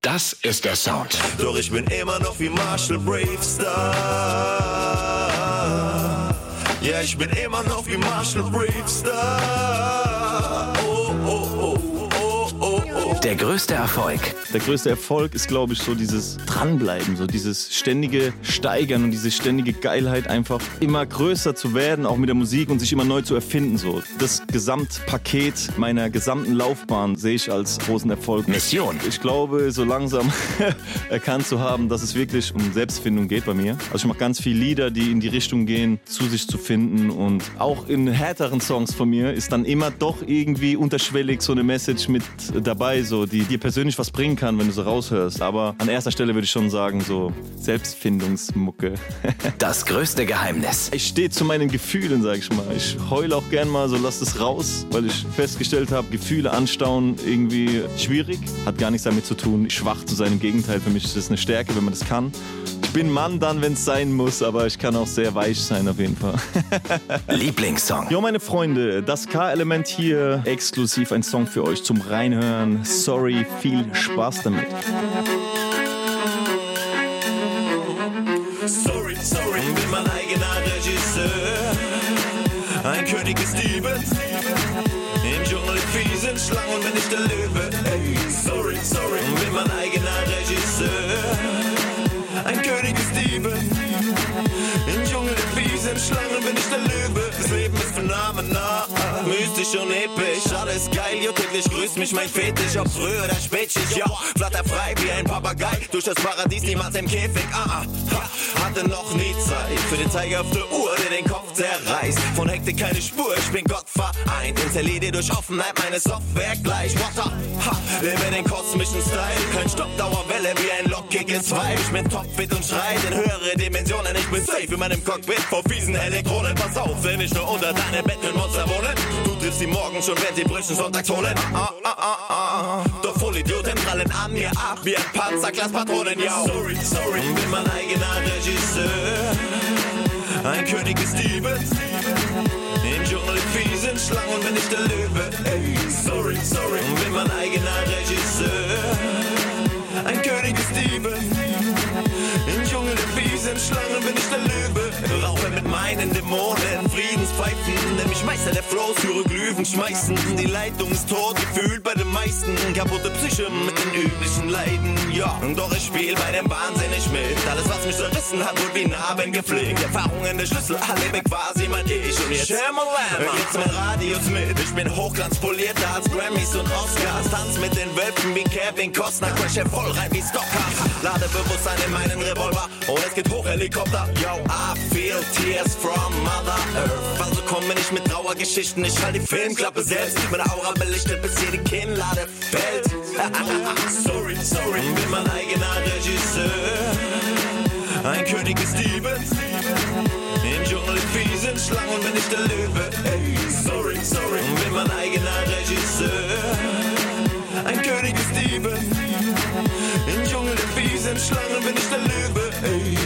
Das ist der Sound. Doch ich bin immer noch wie Marshall Bravestar. Ja, ich bin immer noch wie Marshall Bravestar. Oh, oh, oh, oh, oh, oh. Der größte Erfolg. Der größte Erfolg ist, glaube ich, so dieses Dranbleiben, so dieses ständige Steigern und diese ständige Geilheit, einfach immer größer zu werden, auch mit der Musik und sich immer neu zu erfinden. So. Das Gesamtpaket meiner gesamten Laufbahn sehe ich als großen Erfolg. Mission. Ich glaube, so langsam erkannt zu haben, dass es wirklich um Selbstfindung geht bei mir. Also ich mache ganz viele Lieder, die in die Richtung gehen, zu sich zu finden, und auch in härteren Songs von mir ist dann immer doch irgendwie unterschwellig so eine Message mit dabei, so, die dir persönlich was bringen kann, wenn du so raushörst. Aber an erster Stelle würde ich schon sagen, so Selbstfindungsmucke. Das größte Geheimnis. Ich stehe zu meinen Gefühlen, sag ich mal. Ich heule auch gern mal so, lass es raus, weil ich festgestellt habe, Gefühle anstauen irgendwie schwierig. Hat gar nichts damit zu tun, schwach zu sein. Im Gegenteil, für mich ist es eine Stärke, wenn man das kann. Ich bin Mann dann, wenn es sein muss, aber ich kann auch sehr weich sein auf jeden Fall. Lieblingssong. Jo, meine Freunde, das K-Element hier, exklusiv ein Song für euch zum Reinhören. Sorry, viel Spaß damit. Sorry, bin mein eigener Regisseur. Ein König ist Steven. Im Dschungel fiesen Schlangen bin ich der Löwe. Ey, sorry, bin mein eigener Regisseur. Ein König ist Steven. Im Dschungel fiesen Schlangen bin ich der Löwe. Das Leben ist phänomenal, mystisch und episch. Alles geil, jo, täglich grüßt mich mein Fetisch. Ob früh oder spätschicht, ja, flatterfrei wie ein Papagei. Durch das Paradies, niemals im Käfig, hatte noch nie Zeit für den Zeiger auf der Uhr, der den Kopf zerreißt. Von Hektik keine Spur, ich bin Gott vereint. Installiere durch Offenheit meine Software gleich. Water, lebe den kosmischen Style. Kein Stoppdauerwelle wie ein lockiges Vibe. Ich bin topfit und schreit in höhere Dimensionen. Ich bin safe in meinem Cockpit vor fiesen Elektronen. Pass auf, wenn ich nur unter deinem Bett mit Monster wohnen. Du triffst sie morgen schon, wenn sie Brüchen sonntags holen. Doch Vollidioten prallen an mir ab wie ein Panzerglaspatronen, ja. Sorry, bin mein eigener Regisseur. Ein König ist Steven. Im Dschungel fiesen Schlangen bin ich der Löwe. Ey, sorry, bin mein eigener Regisseur. Ein König ist Steven. Im Dschungel fiesen Schlangen bin ich der Löwe. Rauche mit meinen Dämonen, Friedenspfeifen. Denn mich Meister der Flows, Hieroglyphen schmeißen. Die Leitung ist tot, gefühlt bei den meisten. Kaputte Psyche mit den üblichen Leiden, ja. Doch ich spiel bei dem Wahnsinn nicht mit. Alles, was mich zerrissen hat, wurde wie Narben gepflegt. Erfahrungen der Schlüssel, lebe quasi mein Ich. Und jetzt jetzt mein Radius mit. Ich bin hochglanzpolierter als Grammys und Oscars. Tanz mit den Wölfen wie Kevin Costner. Crash voll rein wie Stockcars. Lade Bewusstsein in meinen Revolver. Und es geht hoch, Helikopter. Yo, I feel tears from Mother Earth. Also komm mir nicht mit Trauergeschichten. Ich halte die Filmklappe selbst. Mit der Aura belichtet, bis hier die Kinnlade fällt. Sorry, bin mein eigener Regisseur. Ein König ist Steven. Im Dschungel fiesen Schlangen bin ich der Löwe. Ey, sorry, bin mein eigener Regisseur. Ein König ist Steven. Im Dschungel fiesen Schlangen bin ich der Löwe. Ey.